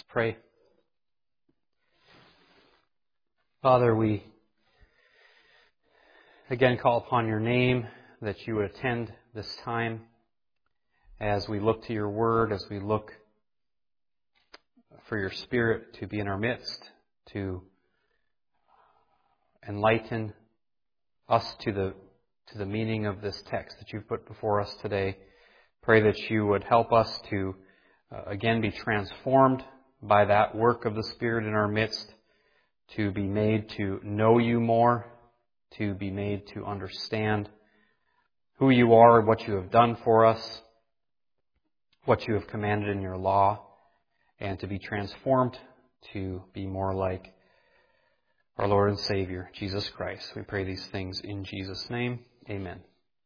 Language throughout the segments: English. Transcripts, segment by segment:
Pray. Father, we again call upon your name that you would attend this time as we look to your word, as we look for your Spirit to be in our midst, to enlighten us to the meaning of this text that you've put before us today. Pray that you would help us to again be transformed by that work of the Spirit in our midst, to be made to know you more, to be made to understand who you are, what you have done for us, what you have commanded in your law, and to be transformed to be more like our Lord and Savior, Jesus Christ. We pray these things in Jesus' name. Amen.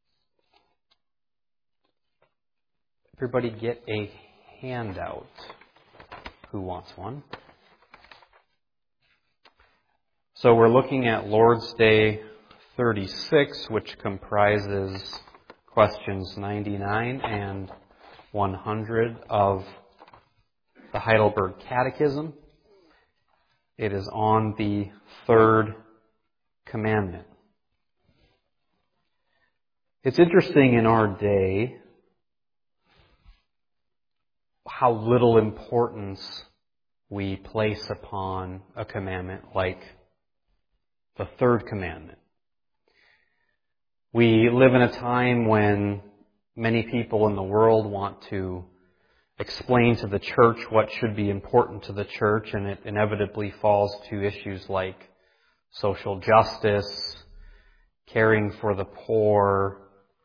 Everybody get a handout. Who wants one? So we're looking at Lord's Day 36, which comprises questions 99 and 100 of the Heidelberg Catechism. It is on the third commandment. It's interesting in our day how little importance we place upon a commandment like the third commandment. We live in a time when many people in the world want to explain to the church what should be important to the church, and it inevitably falls to issues like social justice, caring for the poor,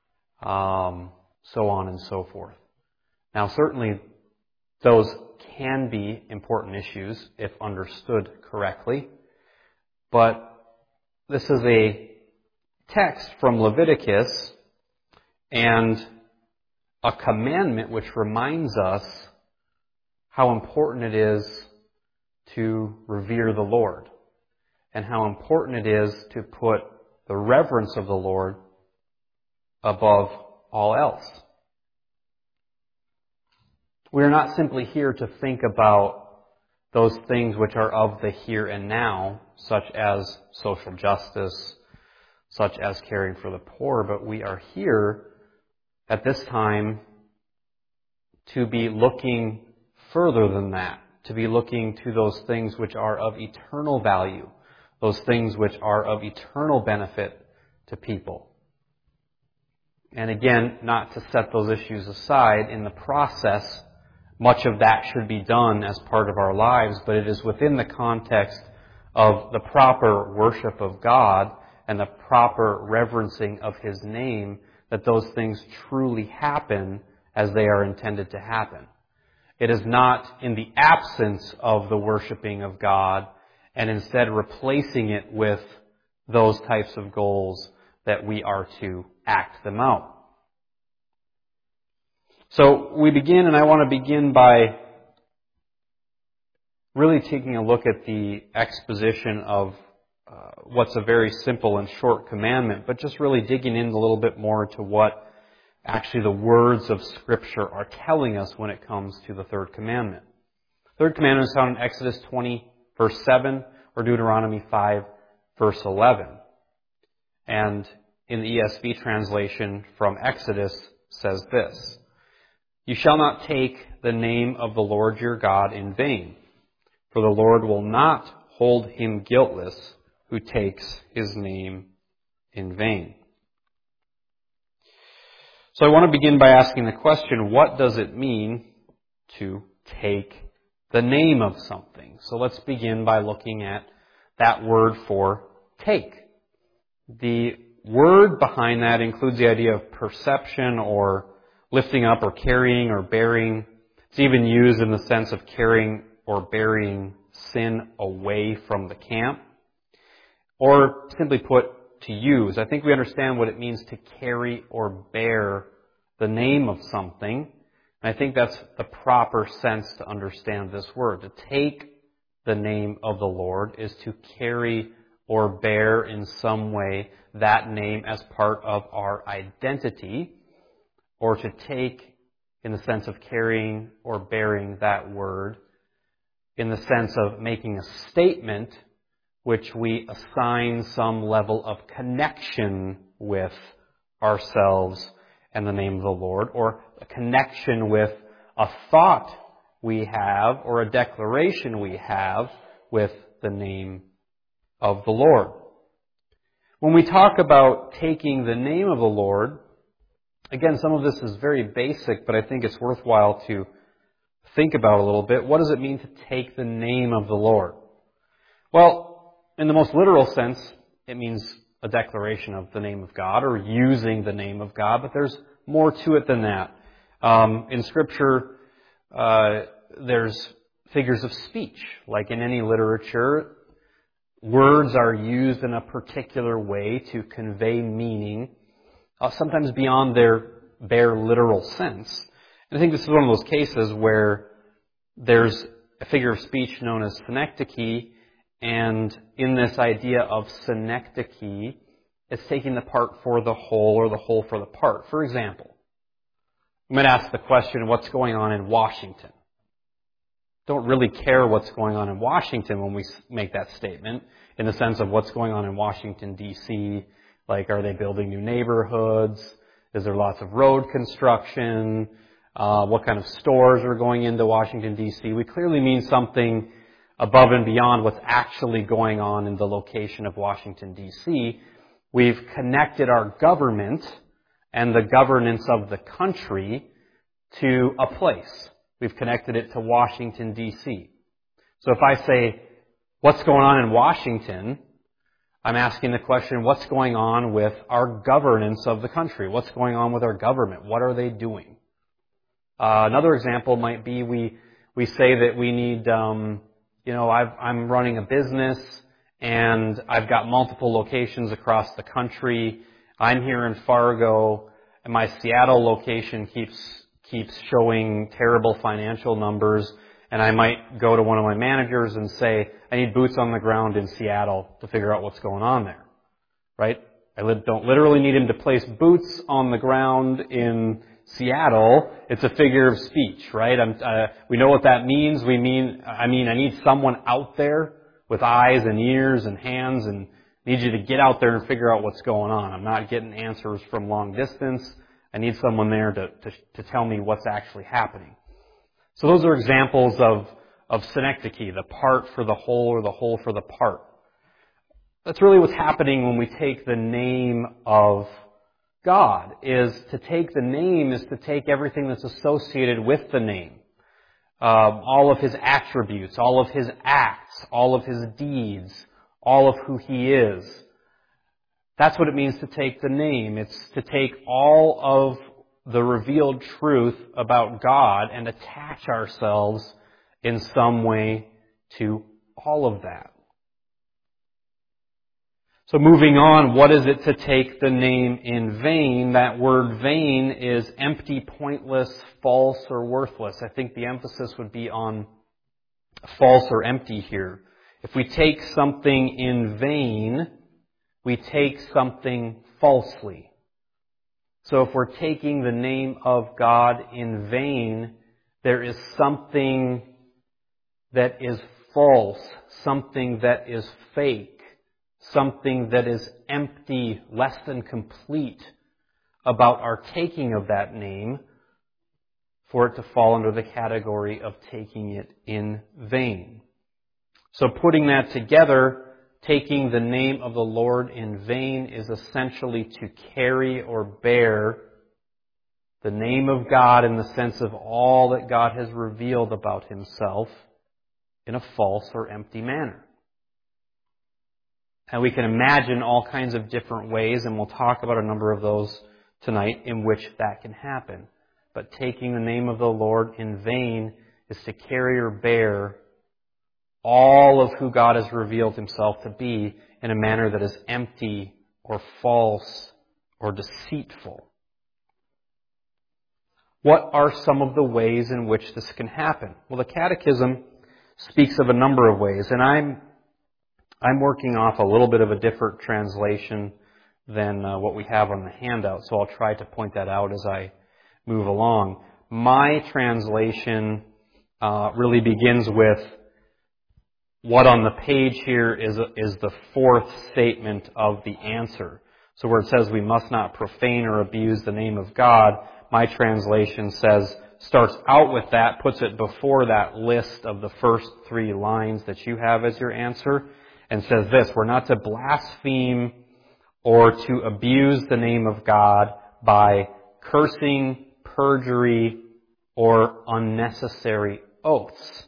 so on and so forth. Now, certainly those can be important issues if understood correctly, but this is a text from Leviticus and a commandment which reminds us how important it is to revere the Lord and how important it is to put the reverence of the Lord above all else. We are not simply here to think about those things which are of the here and now, such as social justice, such as caring for the poor, but we are here at this time to be looking further than that, to be looking to those things which are of eternal value, those things which are of eternal benefit to people. And again, not to set those issues aside in the process. Much of that should be done as part of our lives, but it is within the context of the proper worship of God and the proper reverencing of His name that those things truly happen as they are intended to happen. It is not in the absence of the worshiping of God and instead replacing it with those types of goals that we are to act them out. So we begin, and I want to begin by really taking a look at the exposition of what's a very simple and short commandment, but just really digging in a little bit more to what actually the words of Scripture are telling us when it comes to the third commandment. The third commandment is found in Exodus 20, verse 7, or Deuteronomy 5, verse 11. And in the ESV translation from Exodus says this: "You shall not take the name of the Lord your God in vain, for the Lord will not hold him guiltless who takes his name in vain." So I want to begin by asking the question, what does it mean to take the name of something? So let's begin by looking at that word for take. The word behind that includes the idea of perception or lifting up or carrying or bearing. It's even used in the sense of carrying or bearing sin away from the camp. Or simply put, to use. I think we understand what it means to carry or bear the name of something. And I think that's the proper sense to understand this word. To take the name of the Lord is to carry or bear in some way that name as part of our identity, or to take in the sense of carrying or bearing that word in the sense of making a statement which we assign some level of connection with ourselves and the name of the Lord, or a connection with a thought we have or a declaration we have with the name of the Lord. When we talk about taking the name of the Lord, again, some of this is very basic, but I think it's worthwhile to think about a little bit. What does it mean to take the name of the Lord? Well, in the most literal sense, it means a declaration of the name of God or using the name of God, but there's more to it than that. In Scripture, there's figures of speech. Like in any literature, words are used in a particular way to convey meaning, sometimes beyond their bare literal sense. And I think this is one of those cases where there's a figure of speech known as synecdoche, and in this idea of synecdoche, it's taking the part for the whole or the whole for the part. For example, you might ask the question, what's going on in Washington? Don't really care what's going on in Washington when we make that statement, in the sense of what's going on in Washington, D.C., like are they building new neighborhoods? Is there lots of road construction? What kind of stores are going into Washington, D.C.? We clearly mean something above and beyond what's actually going on in the location of Washington, D.C. We've connected our government and the governance of the country to a place. We've connected it to Washington, D.C. So if I say, what's going on in Washington? I'm asking the question, what's going on with our governance of the country? What's going on with our government? What are they doing? Another example might be we say that we need, I'm running a business and I've got multiple locations across the country. I'm here in Fargo and my Seattle location keeps showing terrible financial numbers, and I might go to one of my managers and say, I need boots on the ground in Seattle to figure out what's going on there. Right? I don't literally need him to place boots on the ground in Seattle. It's a figure of speech, right? We know what that means. I need someone out there with eyes and ears and hands, and need you to get out there and figure out what's going on. I'm not getting answers from long distance. I need someone there to tell me what's actually happening. So those are examples of synecdoche, the part for the whole or the whole for the part. That's really what's happening when we take the name of God. To take the name is to take everything that's associated with the name. All of His attributes, all of His acts, all of His deeds, all of who He is. That's what it means to take the name. It's to take all of the revealed truth about God and attach ourselves in some way to all of that. So moving on, what is it to take the name in vain? That word vain is empty, pointless, false, or worthless. I think the emphasis would be on false or empty here. If we take something in vain, we take something falsely. So if we're taking the name of God in vain, there is something that is false, something that is fake, something that is empty, less than complete about our taking of that name, for it to fall under the category of taking it in vain. So putting that together, taking the name of the Lord in vain is essentially to carry or bear the name of God in the sense of all that God has revealed about Himself in a false or empty manner. And we can imagine all kinds of different ways, and we'll talk about a number of those tonight, in which that can happen. But taking the name of the Lord in vain is to carry or bear all of who God has revealed Himself to be in a manner that is empty or false or deceitful. What are some of the ways in which this can happen? Well, the Catechism speaks of a number of ways, and I'm working off a little bit of a different translation than what we have on the handout, so I'll try to point that out as I move along. My translation really begins with what on the page here is the fourth statement of the answer. So where it says we must not profane or abuse the name of God, my translation starts out with that, puts it before that list of the first 3 lines that you have as your answer, and says this: we're not to blaspheme or to abuse the name of God by cursing, perjury, or unnecessary oaths.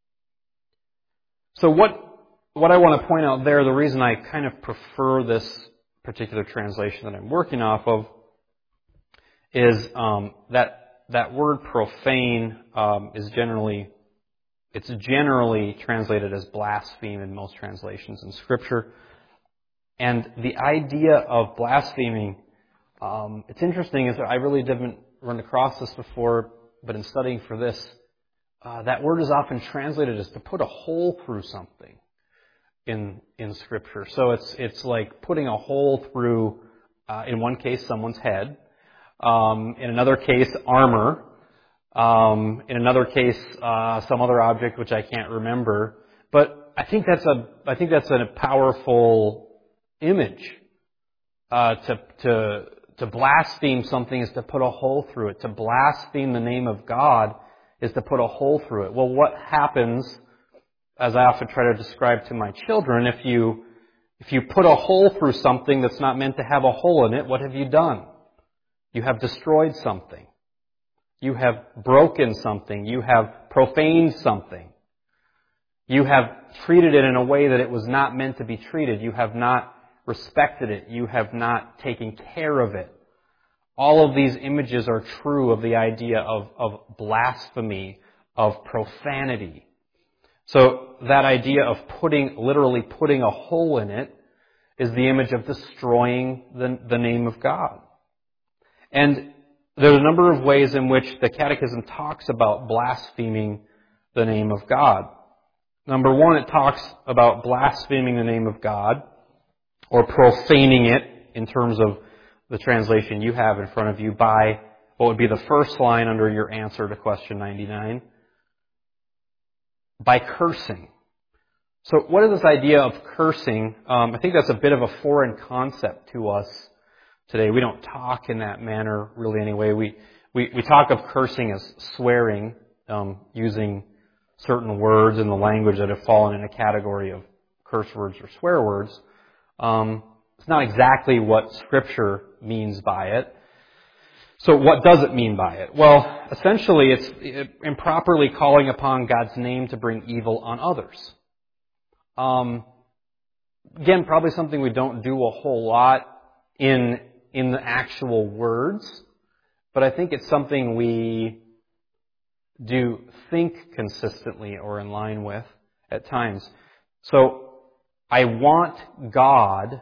So what I want to point out there, the reason I kind of prefer this particular translation that I'm working off of, is that word profane is generally translated as blaspheme in most translations in Scripture. And the idea of blaspheming, it's interesting, is I really didn't run across this before, but in studying for this, that word is often translated as to put a hole through something in Scripture. So it's like putting a hole through, in one case, someone's head, in another case, armor, in another case, some other object which I can't remember. But I think that's a powerful image. To blaspheme something is to put a hole through it. To blaspheme the name of God is to put a hole through it. Well, what happens, as I often try to describe to my children, if you put a hole through something that's not meant to have a hole in it, what have you done? You have destroyed something. You have broken something. You have profaned something. You have treated it in a way that it was not meant to be treated. You have not respected it. You have not taken care of it. All of these images are true of the idea of blasphemy, of profanity. So that idea of literally putting a hole in it is the image of destroying the name of God. And there's a number of ways in which the Catechism talks about blaspheming the name of God. Number one, it talks about blaspheming the name of God, or profaning it in terms of the translation you have in front of you, by what would be the first line under your answer to question 99, by cursing. So what is this idea of cursing? I think that's a bit of a foreign concept to us today. We don't talk in that manner really anyway. We talk of cursing as swearing, using certain words in the language that have fallen in a category of curse words or swear words. It's not exactly what Scripture means by it. So what does it mean by it? Well, essentially it's improperly calling upon God's name to bring evil on others. Again, probably something we don't do a whole lot in the actual words, but I think it's something we do think consistently or in line with at times. So, I want God,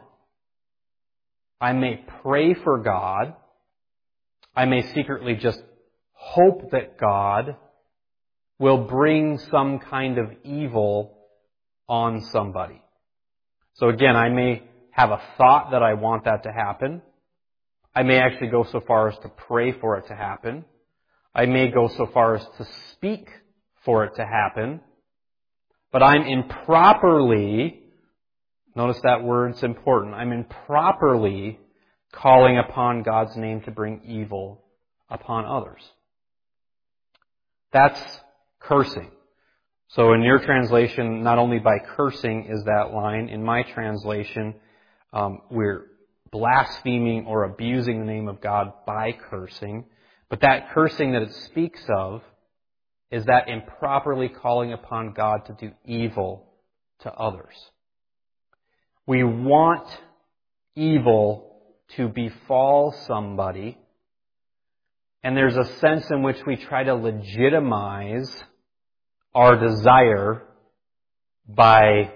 I may pray for God, I may secretly just hope that God will bring some kind of evil on somebody. So again, I may have a thought that I want that to happen. I may actually go so far as to pray for it to happen. I may go so far as to speak for it to happen. But I'm improperly, notice that word's important, I'm improperly calling upon God's name to bring evil upon others. That's cursing. So in your translation, not only by cursing is that line. In my translation, we're blaspheming or abusing the name of God by cursing. But that cursing that it speaks of is that improperly calling upon God to do evil to others. We want evil to befall somebody, and there's a sense in which we try to legitimize our desire by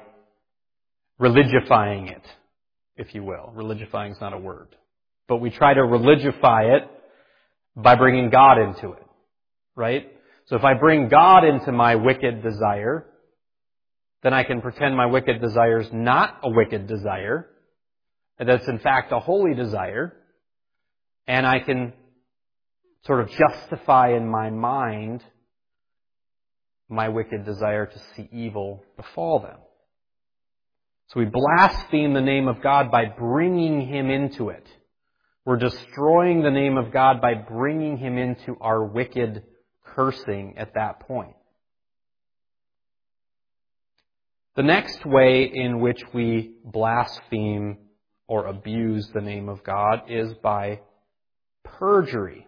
religifying it, if you will. Religifying is not a word. But we try to religify it by bringing God into it, right? So if I bring God into my wicked desire, then I can pretend my wicked desire is not a wicked desire, and that's in fact a holy desire, and I can sort of justify in my mind my wicked desire to see evil befall them. So we blaspheme the name of God by bringing Him into it. We're destroying the name of God by bringing Him into our wicked cursing at that point. The next way in which we blaspheme or abuse the name of God is by perjury.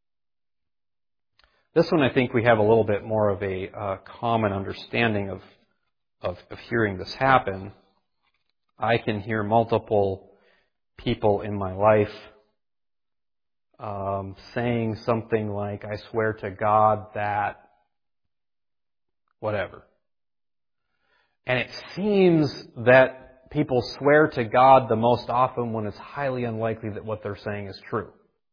This one I think we have a little bit more of a common understanding of hearing this happen. I can hear multiple people in my life saying something like, I swear to God that whatever. And it seems that people swear to God the most often when it's highly unlikely that what they're saying is true.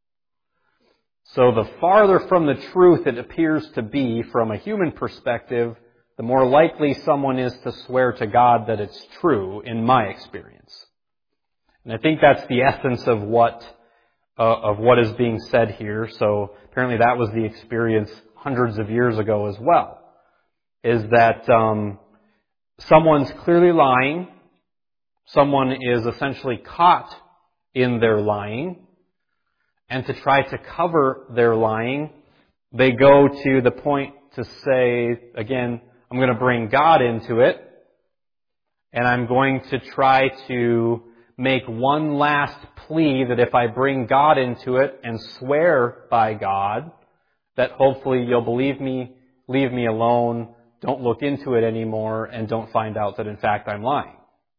So the farther from the truth it appears to be from a human perspective, the more likely someone is to swear to God that it's true, in my experience. And I think that's the essence of what is being said here. So apparently that was the experience hundreds of years ago as well. Is that someone's clearly lying, someone is essentially caught in their lying, and to try to cover their lying, they go to the point to say, again, I'm going to bring God into it, and I'm going to try to make one last plea that if I bring God into it and swear by God, that hopefully you'll believe me, leave me alone, don't look into it anymore, and don't find out that in fact I'm lying.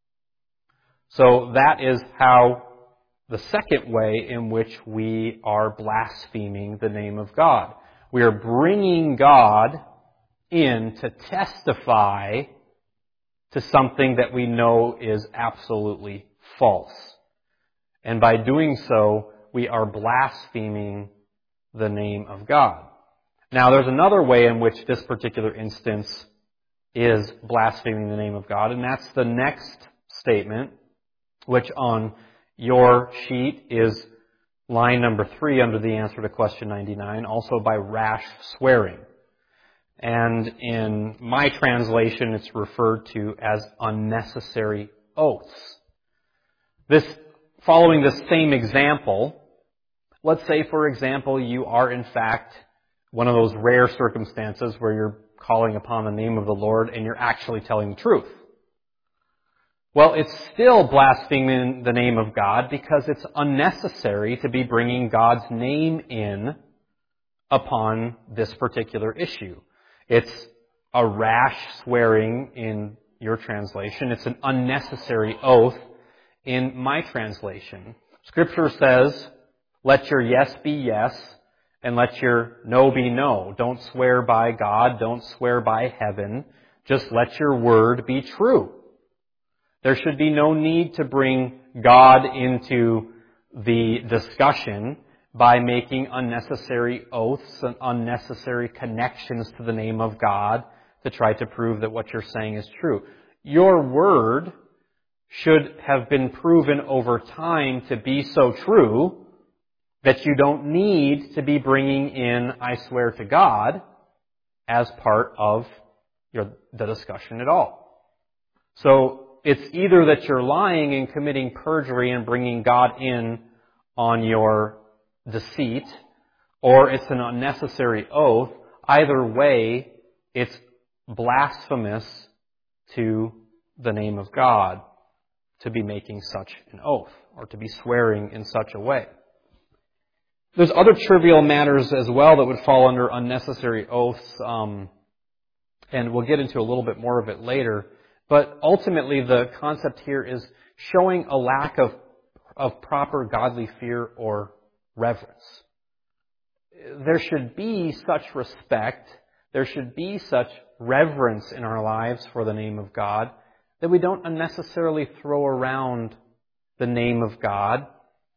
So that is how the second way in which we are blaspheming the name of God. We are bringing God in to testify to something that we know is absolutely false. And by doing so, we are blaspheming the name of God. Now, there's another way in which this particular instance is blaspheming the name of God, and that's the next statement, which on your sheet is line number 3 under the answer to question 99, also by rash swearing. And in my translation, it's referred to as unnecessary oaths. This, following this same example, let's say, for example, you are in fact one of those rare circumstances where you're calling upon the name of the Lord and you're actually telling the truth. Well, it's still blaspheming the name of God because it's unnecessary to be bringing God's name in upon this particular issue. It's a rash swearing in your translation. It's an unnecessary oath in my translation. Scripture says, let your yes be yes and let your no be no. Don't swear by God. Don't swear by heaven. Just let your word be true. There should be no need to bring God into the discussion by making unnecessary oaths and unnecessary connections to the name of God to try to prove that what you're saying is true. Your word should have been proven over time to be so true that you don't need to be bringing in, I swear to God, as part of the discussion at all. So it's either that you're lying and committing perjury and bringing God in on your deceit, or it's an unnecessary oath. Either way, it's blasphemous to the name of God to be making such an oath or to be swearing in such a way. There's other trivial matters as well that would fall under unnecessary oaths, and we'll get into a little bit more of it later. But ultimately, the concept here is showing a lack of proper godly fear or reverence. There should be such respect, there should be such reverence in our lives for the name of God that we don't unnecessarily throw around the name of God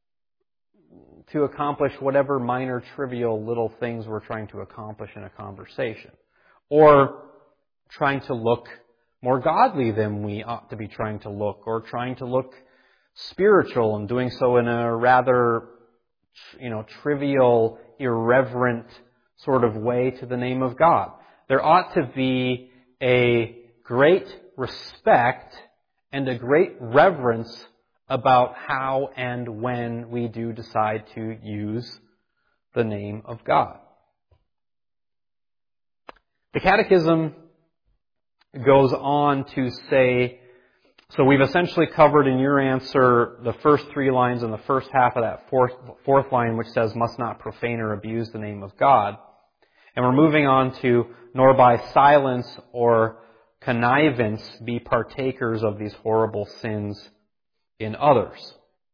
to accomplish whatever minor, trivial little things we're trying to accomplish in a conversation. Or trying to look more godly than we ought to be trying to look, or trying to look spiritual and doing so in a rather, trivial, irreverent sort of way to the name of God. There ought to be a great respect and a great reverence about how and when we do decide to use the name of God. The Catechism goes on to say, so we've essentially covered in your answer the first 3 lines and the first half of that fourth line, which says, must not profane or abuse the name of God. And we're moving on to, nor by silence or connivance be partakers of these horrible sins in others.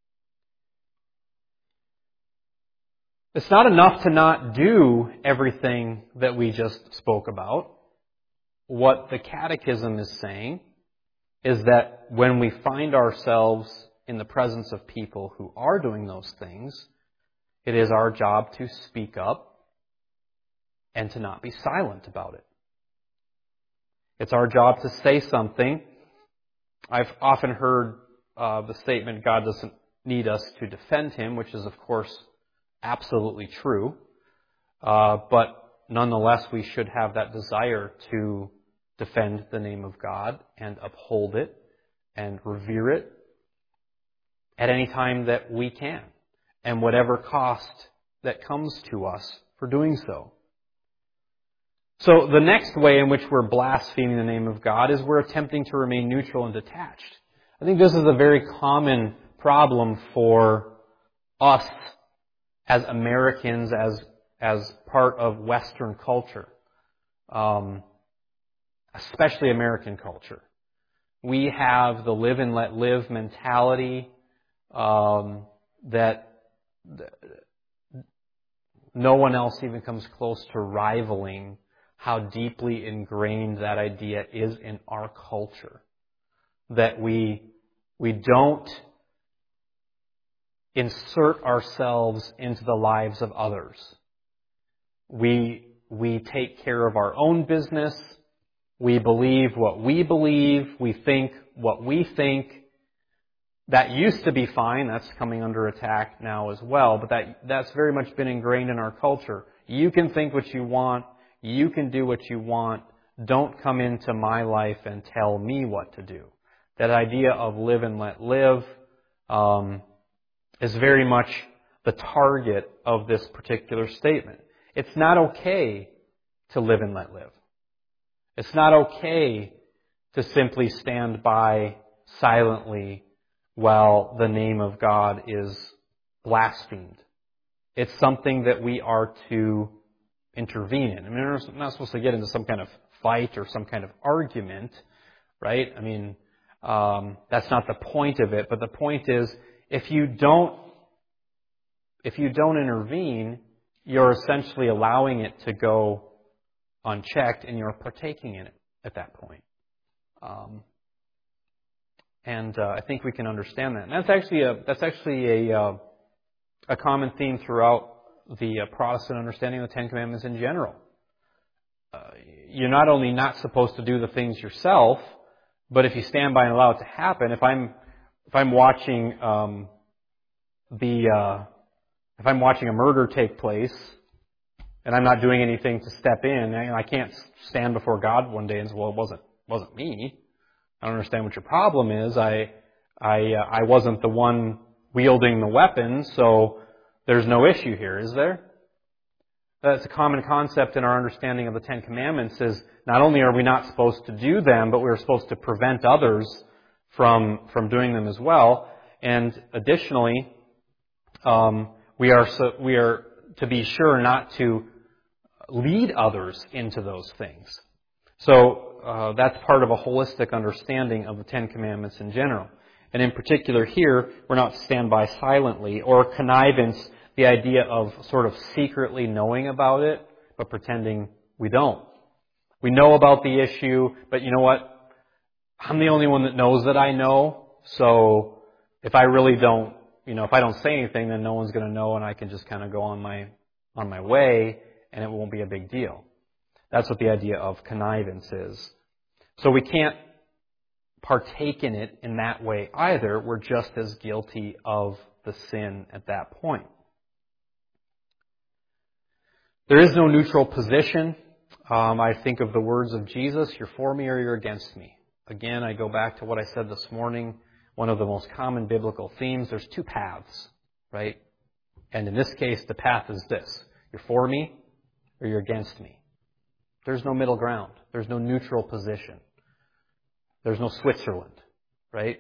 It's not enough to not do everything that we just spoke about. What the Catechism is saying is that when we find ourselves in the presence of people who are doing those things, it is our job to speak up and to not be silent about it. It's our job to say something. I've often heard the statement, God doesn't need us to defend Him, which is, of course, absolutely true. But nonetheless, we should have that desire to defend the name of God and uphold it and revere it at any time that we can, and whatever cost that comes to us for doing so. So the next way in which we're blaspheming the name of God is we're attempting to remain neutral and detached. I think this is a very common problem for us as Americans, as part of Western culture, especially American culture. We have the live and let live mentality that no one else even comes close to rivaling how deeply ingrained that idea is in our culture. That we don't insert ourselves into the lives of others. We take care of our own business. We believe what we believe. We think what we think. That used to be fine. That's coming under attack now as well. But that's very much been ingrained in our culture. You can think what you want. You can do what you want. Don't come into my life and tell me what to do. That idea of live and let live is very much the target of this particular statement. It's not okay to live and let live. It's not okay to simply stand by silently while the name of God is blasphemed. It's something that we are to intervene in. I mean, we're not supposed to get into some kind of fight or some kind of argument, right? I mean, that's not the point of it, but the point is, if you don't intervene, you're essentially allowing it to go unchecked, and you're partaking in it at that point. I think we can understand that. And that's actually a common theme throughout the Protestant understanding of the Ten Commandments in general. You're not only not supposed to do the things yourself, but if you stand by and allow it to happen, if I'm watching if I'm watching a murder take place and I'm not doing anything to step in, I can't stand before God one day and say, "Well, it wasn't me. I don't understand what your problem is. I wasn't the one wielding the weapon, so there's no issue here, is there?" That's a common concept in our understanding of the Ten Commandments, is not only are we not supposed to do them, but we're supposed to prevent others from doing them as well. And additionally, we are to be sure not to lead others into those things. So that's part of a holistic understanding of the Ten Commandments in general. And in particular here, we're not to stand by silently, or connivance, the idea of sort of secretly knowing about it, but pretending we don't. We know about the issue, but you know what? I'm the only one that knows that I know, so if I really don't, if I don't say anything, then no one's going to know, and I can just kind of go on my way, and it won't be a big deal. That's what the idea of connivance is. So we can't partake in it in that way either. We're just as guilty of the sin at that point. There is no neutral position. I think of the words of Jesus, "You're for me or you're against me." Again, I go back to what I said this morning. One of the most common biblical themes, there's two paths, right? And in this case, the path is this. You're for me or you're against me. There's no middle ground. There's no neutral position. There's no Switzerland, right?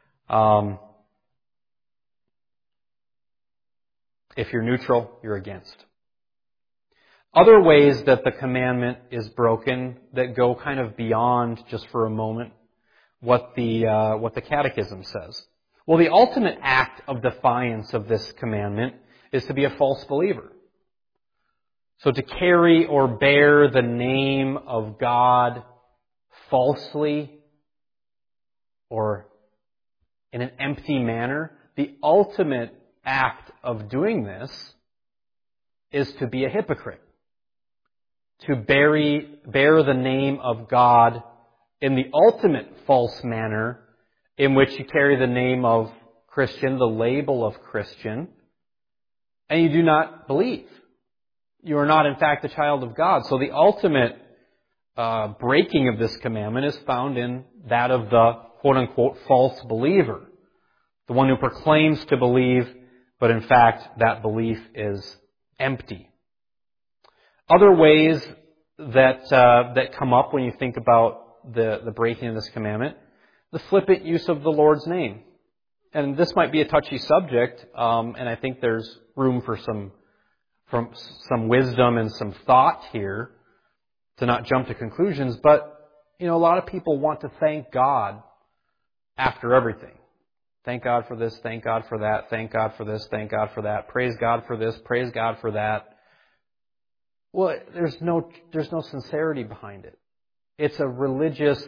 If you're neutral, you're against. Other ways that the commandment is broken that go kind of beyond, just for a moment, what the Catechism says. Well, the ultimate act of defiance of this commandment is to be a false believer. So to carry or bear the name of God falsely or in an empty manner, the ultimate act of doing this is to be a hypocrite. To bear the name of God in the ultimate false manner in which you carry the name of Christian, the label of Christian, and you do not believe. You are not, in fact, a child of God. So the ultimate breaking of this commandment is found in that of the quote-unquote false believer. The one who proclaims to believe, but in fact that belief is empty. Other ways that come up when you think about the breaking of this commandment, the flippant use of the Lord's name. And this might be a touchy subject, and I think there's room for some wisdom and some thought here to not jump to conclusions. But, a lot of people want to thank God after everything. Thank God for this, thank God for that, thank God for this, thank God for that, praise God for this, praise God for that. Well, there's no sincerity behind it. It's a religious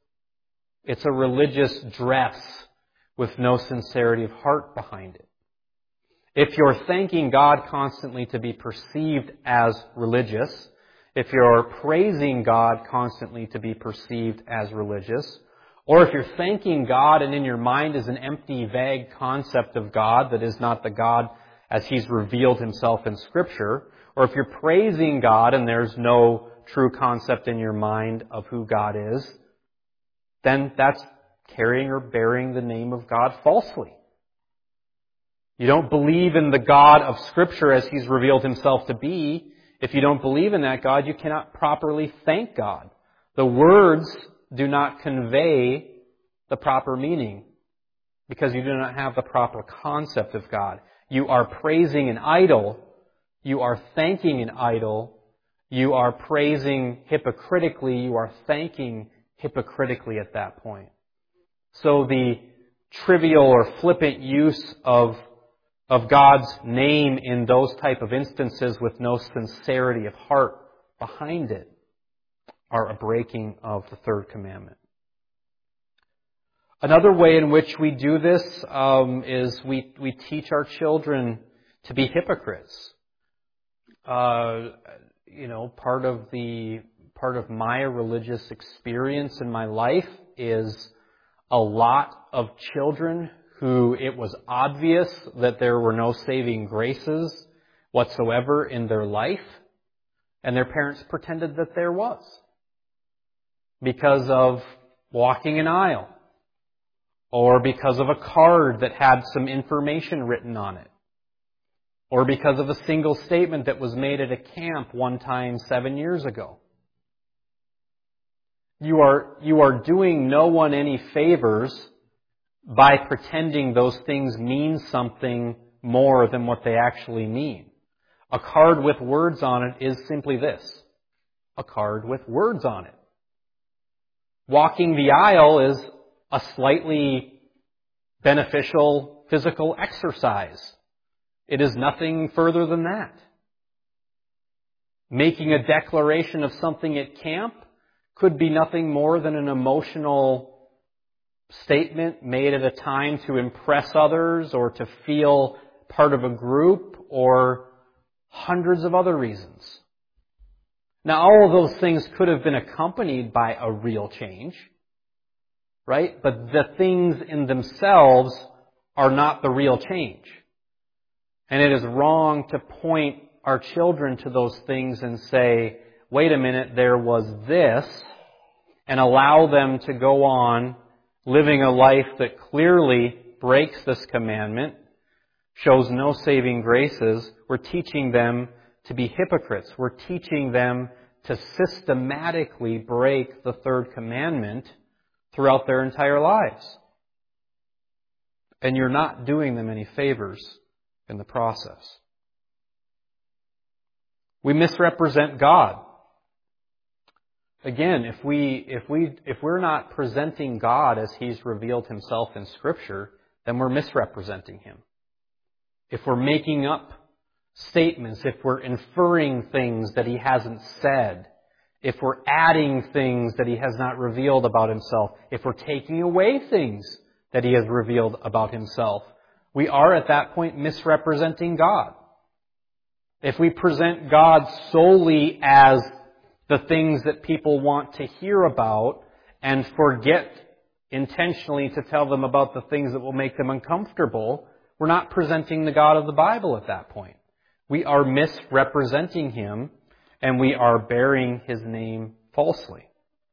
dress with no sincerity of heart behind it. If you're thanking God constantly to be perceived as religious, if you're praising God constantly to be perceived as religious, or if you're thanking God and in your mind is an empty, vague concept of God that is not the God as He's revealed Himself in Scripture, or if you're praising God and there's no true concept in your mind of who God is, then that's carrying or bearing the name of God falsely. You don't believe in the God of Scripture as He's revealed Himself to be. If you don't believe in that God, you cannot properly thank God. The words do not convey the proper meaning because you do not have the proper concept of God. You are praising an idol. You are thanking an idol. You are praising hypocritically. You are thanking hypocritically at that point. So the trivial or flippant use of God's name in those type of instances with no sincerity of heart behind it are a breaking of the third commandment. Another way in which we do this is we teach our children to be hypocrites. Part of my religious experience in my life is a lot of children who it was obvious that there were no saving graces whatsoever in their life, and their parents pretended that there was because of walking an aisle or because of a card that had some information written on it, or because of a single statement that was made at a camp one time 7 years ago. You are doing no one any favors by pretending those things mean something more than what they actually mean. A card with words on it is simply this: a card with words on it. Walking the aisle is a slightly beneficial physical exercise. It is nothing further than that. Making a declaration of something at camp could be nothing more than an emotional statement made at a time to impress others or to feel part of a group or hundreds of other reasons. Now, all of those things could have been accompanied by a real change, right? But the things in themselves are not the real change. And it is wrong to point our children to those things and say, wait a minute, there was this, and allow them to go on living a life that clearly breaks this commandment, shows no saving graces, we're teaching them to be hypocrites. We're teaching them to systematically break the third commandment throughout their entire lives. And you're not doing them any favors in the process. We misrepresent God. Again, if we're not presenting God as He's revealed Himself in Scripture, then we're misrepresenting Him. If we're making up statements, if we're inferring things that He hasn't said, if we're adding things that He has not revealed about Himself, if we're taking away things that He has revealed about Himself, we are at that point misrepresenting God. If we present God solely as the things that people want to hear about and forget intentionally to tell them about the things that will make them uncomfortable, we're not presenting the God of the Bible at that point. We are misrepresenting Him, and we are bearing His name falsely.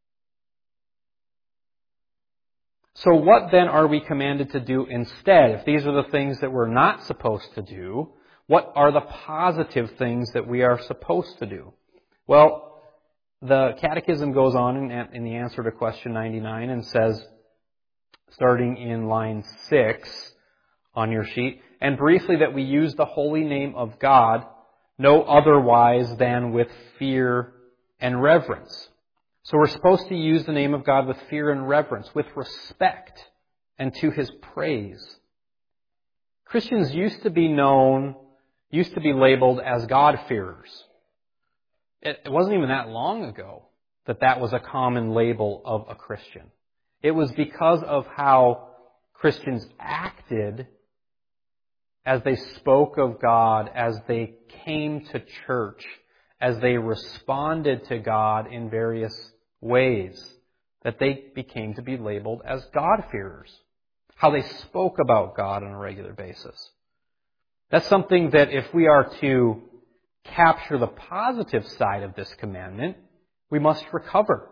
So what then are we commanded to do instead? If these are the things that we're not supposed to do, what are the positive things that we are supposed to do? Well, the Catechism goes on in the answer to question 99 and says, starting in line 6 on your sheet, and briefly that we use the holy name of God no otherwise than with fear and reverence. So we're supposed to use the name of God with fear and reverence, with respect, and to His praise. Christians used to be labeled as God-fearers. It wasn't even that long ago that was a common label of a Christian. It was because of how Christians acted as they spoke of God, as they came to church, as they responded to God in various ways, that they became to be labeled as God-fearers. How they spoke about God on a regular basis. That's something that if we are to capture the positive side of this commandment, we must recover.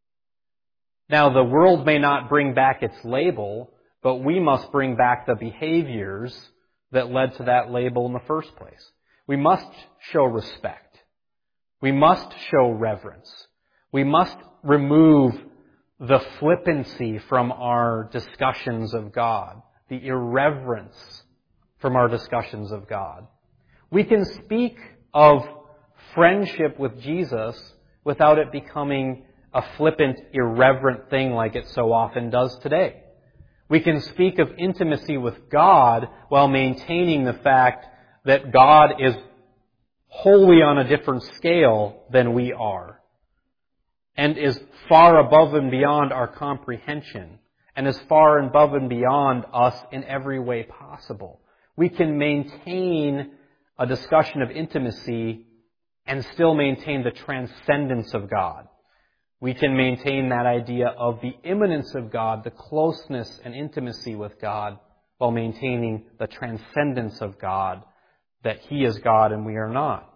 Now, the world may not bring back its label, but we must bring back the behaviors that led to that label in the first place. We must show respect. We must show reverence. We must remove the flippancy from our discussions of God, the irreverence from our discussions of God. We can speak of friendship with Jesus without it becoming a flippant, irreverent thing like it so often does today. We can speak of intimacy with God while maintaining the fact that God is wholly on a different scale than we are, and is far above and beyond our comprehension, and is far above and beyond us in every way possible. We can maintain a discussion of intimacy and still maintain the transcendence of God. We can maintain that idea of the immanence of God, the closeness and intimacy with God, while maintaining the transcendence of God, that He is God and we are not.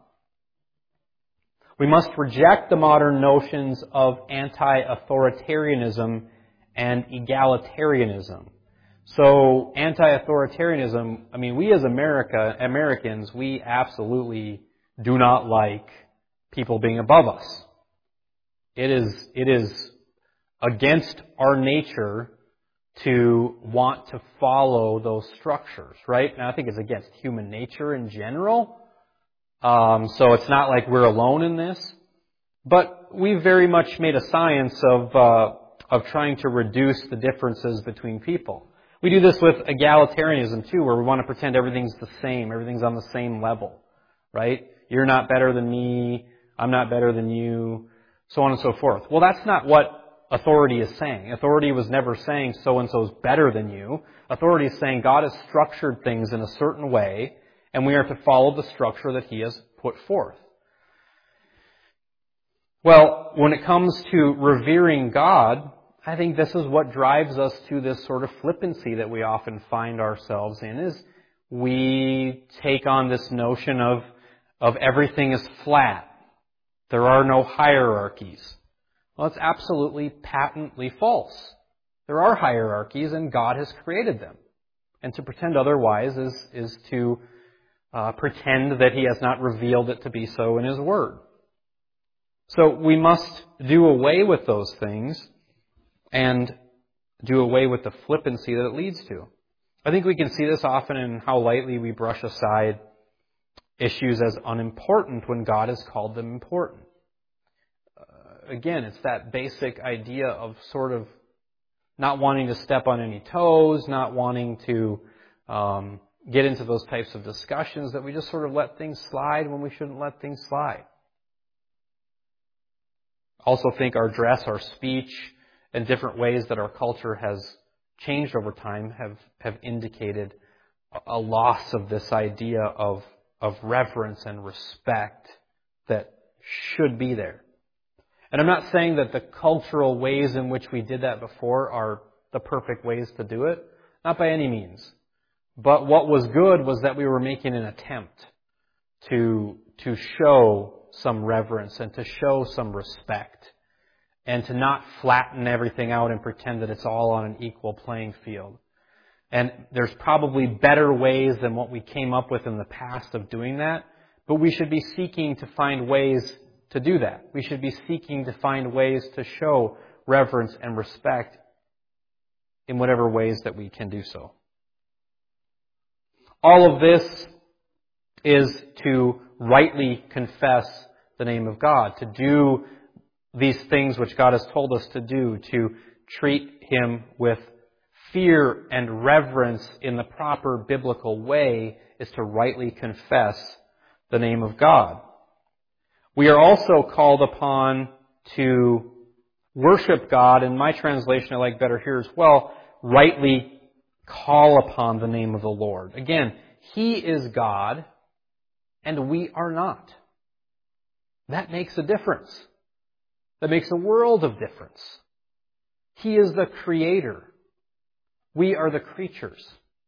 We must reject the modern notions of anti-authoritarianism and egalitarianism. So, anti-authoritarianism, we as Americans, we absolutely do not like people being above us. It is against our nature to want to follow those structures, right? And I think it's against human nature in general. So it's not like we're alone in this. But we've very much made a science of trying to reduce the differences between people. We do this with egalitarianism too, where we want to pretend everything's the same, everything's on the same level, right? You're not better than me, I'm not better than you, so on and so forth. Well, that's not what authority is saying. Authority was never saying so-and-so's better than you. Authority is saying God has structured things in a certain way, and we are to follow the structure that He has put forth. Well, when it comes to revering God, I think this is what drives us to this sort of flippancy that we often find ourselves in, is we take on this notion of everything is flat. There are no hierarchies. Well, it's absolutely patently false. There are hierarchies, and God has created them. And to pretend otherwise is to pretend that He has not revealed it to be so in His Word. So we must do away with those things and do away with the flippancy that it leads to. I think we can see this often in how lightly we brush aside issues as unimportant when God has called them important. Again, it's that basic idea of sort of not wanting to step on any toes, not wanting to get into those types of discussions, that we just sort of let things slide when we shouldn't let things slide. Also think our dress, our speech, and different ways that our culture has changed over time have indicated a loss of this idea of reverence and respect that should be there. And I'm not saying that the cultural ways in which we did that before are the perfect ways to do it. Not by any means. But what was good was that we were making an attempt to show some reverence and to show some respect and to not flatten everything out and pretend that it's all on an equal playing field. And there's probably better ways than what we came up with in the past of doing that, but we should be seeking to find ways to do that. We should be seeking to find ways to show reverence and respect in whatever ways that we can do so. All of this is to rightly confess the name of God, to do these things which God has told us to do, to treat Him with fear and reverence in the proper biblical way, is to rightly confess the name of God. We are also called upon to worship God, and my translation I like better here as well, rightly call upon the name of the Lord. Again, He is God, and we are not. That makes a difference. That makes a world of difference. He is the Creator. We are the creatures.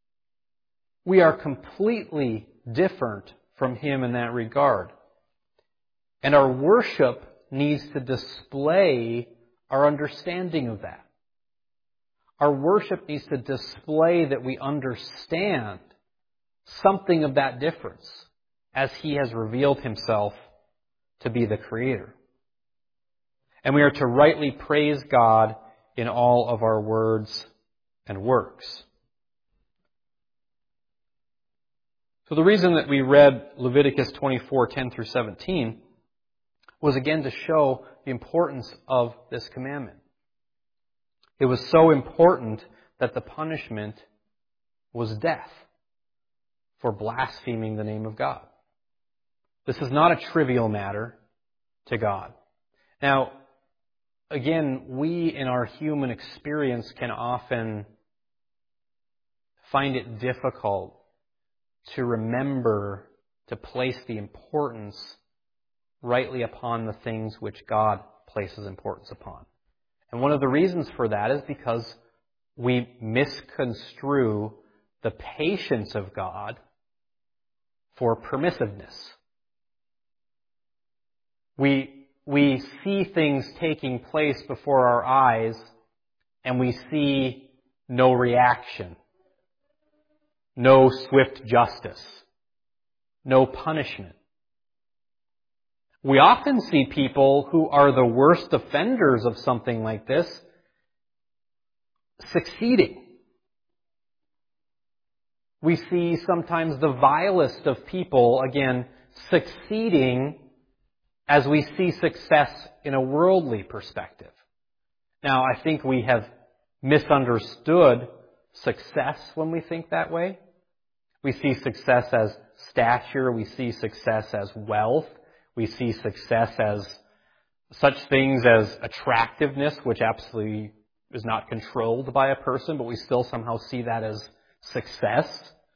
We are completely different from Him in that regard. And our worship needs to display our understanding of that. Our worship needs to display that we understand something of that difference as He has revealed Himself to be the Creator. And we are to rightly praise God in all of our words and works. So the reason that we read Leviticus 24:10 through 17 was again to show the importance of this commandment. It was so important that the punishment was death for blaspheming the name of God. This is not a trivial matter to God. Now, again, we in our human experience can often find it difficult to remember to place the importance rightly upon the things which God places importance upon. And one of the reasons for that is because we misconstrue the patience of God for permissiveness. We see things taking place before our eyes and we see no reaction, no swift justice, no punishment. We often see people who are the worst offenders of something like this succeeding. We see sometimes the vilest of people, again, succeeding as we see success in a worldly perspective. Now, I think we have misunderstood success when we think that way. We see success as stature. We see success as wealth. We see success as such things as attractiveness, which absolutely is not controlled by a person, but we still somehow see that as success.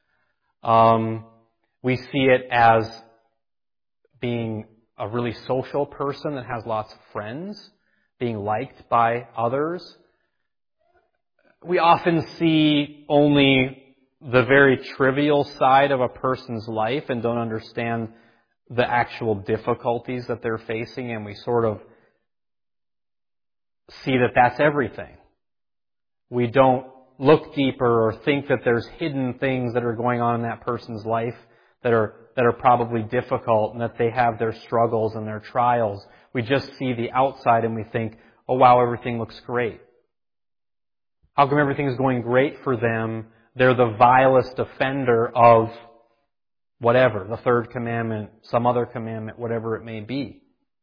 We see it as being a really social person that has lots of friends, being liked by others. We often see only the very trivial side of a person's life and don't understand the actual difficulties that they're facing, and we sort of see that that's everything. We don't look deeper or think that there's hidden things that are going on in that person's life that are probably difficult and that they have their struggles and their trials. We just see the outside and we think, oh wow, everything looks great. How come everything is going great for them? They're the vilest offender of whatever, the third commandment, some other commandment, whatever it may be.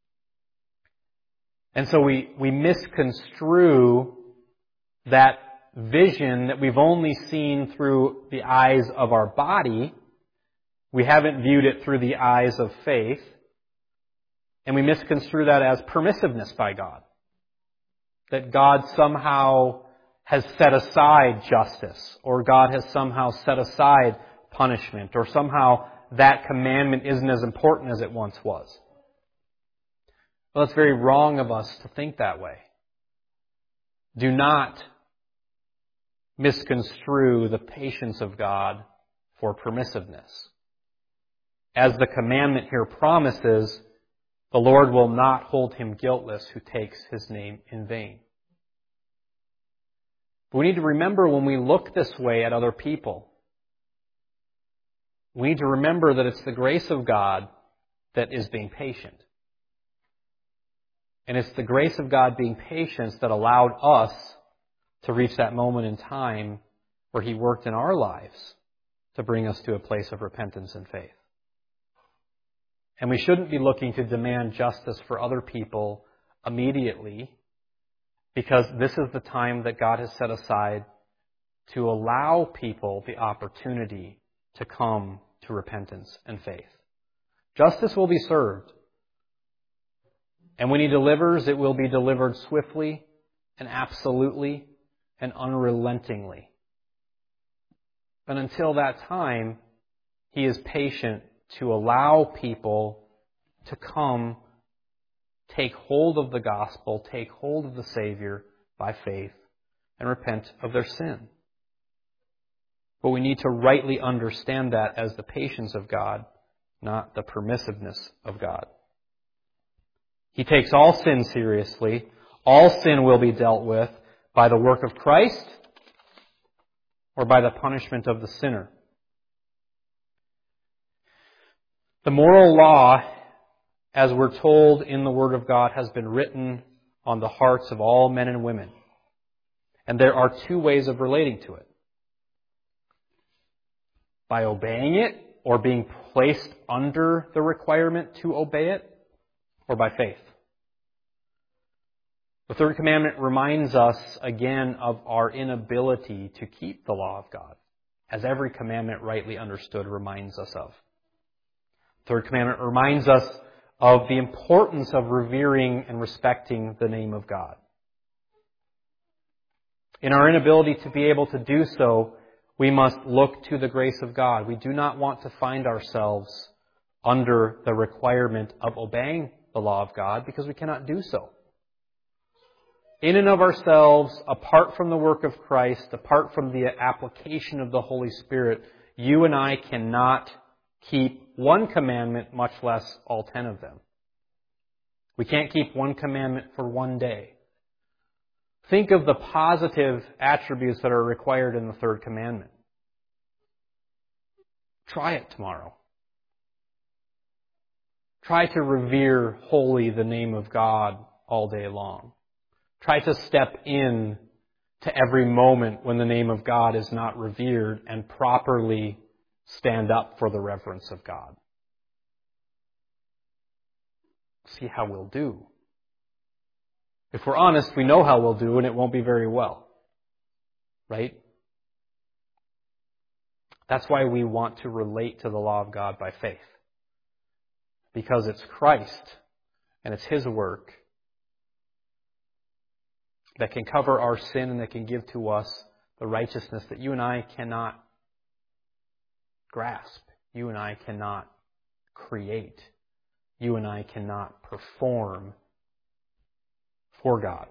And so we misconstrue that vision that we've only seen through the eyes of our body. We haven't viewed it through the eyes of faith. And we misconstrue that as permissiveness by God. That God somehow has set aside justice, or God has somehow set aside punishment, or somehow that commandment isn't as important as it once was. Well, it's very wrong of us to think that way. Do not misconstrue the patience of God for permissiveness. As the commandment here promises, the Lord will not hold him guiltless who takes his name in vain. But we need to remember when we look this way at other people, we need to remember that it's the grace of God that is being patient. And it's the grace of God being patient that allowed us to reach that moment in time where He worked in our lives to bring us to a place of repentance and faith. And we shouldn't be looking to demand justice for other people immediately, because this is the time that God has set aside to allow people the opportunity to come to repentance and faith. Justice will be served. And when He delivers, it will be delivered swiftly and absolutely and unrelentingly. But until that time, He is patient to allow people to come, take hold of the gospel, take hold of the Savior by faith, and repent of their sin. But we need to rightly understand that as the patience of God, not the permissiveness of God. He takes all sin seriously. All sin will be dealt with by the work of Christ or by the punishment of the sinner. The moral law, as we're told in the Word of God, has been written on the hearts of all men and women. And there are two ways of relating to it. By obeying it, or being placed under the requirement to obey it, or by faith. The third commandment reminds us again of our inability to keep the law of God, as every commandment rightly understood reminds us of. The third commandment reminds us of the importance of revering and respecting the name of God. In our inability to be able to do so, we must look to the grace of God. We do not want to find ourselves under the requirement of obeying the law of God, because we cannot do so. In and of ourselves, apart from the work of Christ, apart from the application of the Holy Spirit, you and I cannot keep one commandment, much less all 10 of them. We can't keep one commandment for one day. Think of the positive attributes that are required in the third commandment. Try it tomorrow. Try to revere wholly the name of God all day long. Try to step in to every moment when the name of God is not revered and properly stand up for the reverence of God. See how we'll do. If we're honest, we know how we'll do, and it won't be very well. Right? That's why we want to relate to the law of God by faith. Because it's Christ and it's His work that can cover our sin and that can give to us the righteousness that you and I cannot grasp. You and I cannot create. You and I cannot perform for God.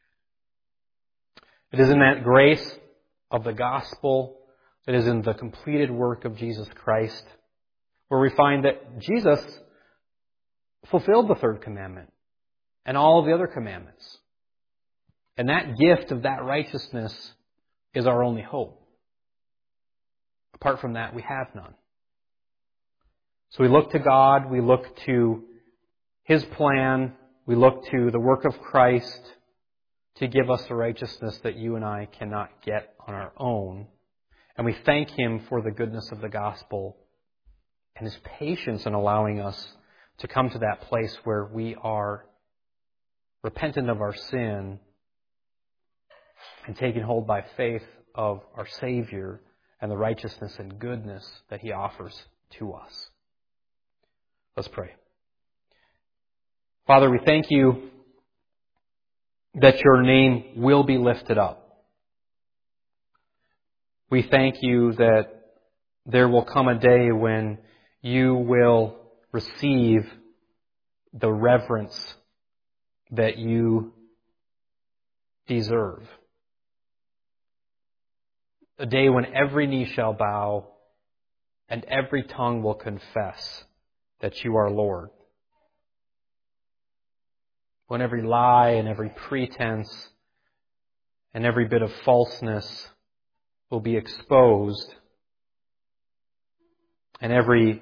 It is in that grace of the gospel, it is in the completed work of Jesus Christ, where we find that Jesus fulfilled the third commandment and all of the other commandments. And that gift of that righteousness is our only hope. Apart from that, we have none. So we look to God, we look to His plan, we look to the work of Christ to give us the righteousness that you and I cannot get on our own. And we thank Him for the goodness of the gospel and His patience in allowing us to come to that place where we are repentant of our sin and taken hold by faith of our Savior and the righteousness and goodness that He offers to us. Let's pray. Father, we thank you that your name will be lifted up. We thank you that there will come a day when you will receive the reverence that you deserve. A day when every knee shall bow and every tongue will confess that you are Lord. When every lie and every pretense and every bit of falseness will be exposed and every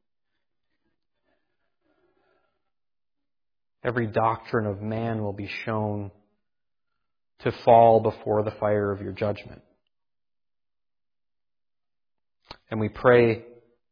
doctrine of man will be shown to fall before the fire of your judgment. And we pray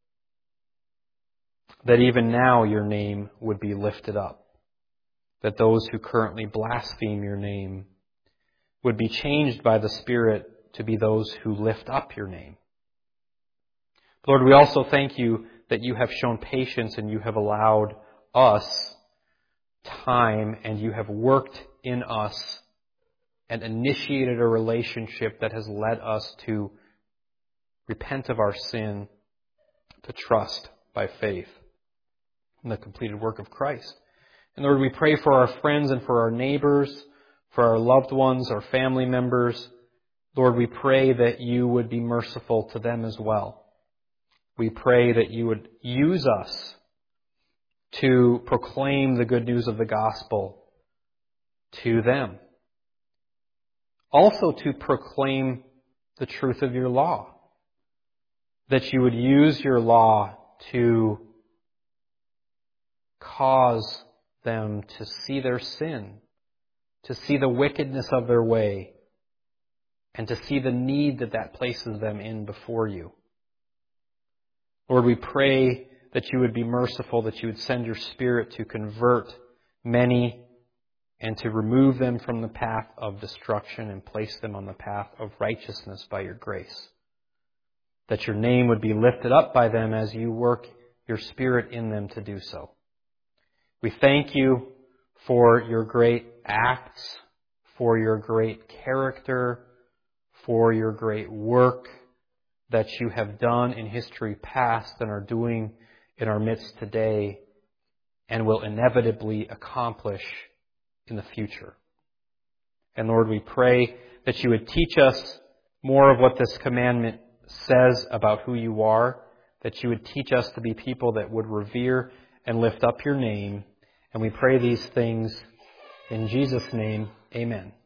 that even now your name would be lifted up, that those who currently blaspheme your name would be changed by the Spirit to be those who lift up your name. Lord, we also thank you that you have shown patience and you have allowed us time and you have worked in us and initiated a relationship that has led us to repent of our sin, to trust by faith in the completed work of Christ. And Lord, we pray for our friends and for our neighbors, for our loved ones, our family members. Lord, we pray that you would be merciful to them as well. We pray that you would use us to proclaim the good news of the gospel to them. Also to proclaim the truth of your law. That you would use your law to cause them to see their sin, to see the wickedness of their way, and to see the need that places them in before you. Lord, we pray that you would be merciful, that you would send your Spirit to convert many and to remove them from the path of destruction and place them on the path of righteousness by your grace. That your name would be lifted up by them as you work your Spirit in them to do so. We thank you for your great acts, for your great character, for your great work that you have done in history past and are doing in our midst today and will inevitably accomplish in the future. And Lord, we pray that you would teach us more of what this commandment says about who you are, that you would teach us to be people that would revere and lift up your name. And we pray these things in Jesus' name. Amen.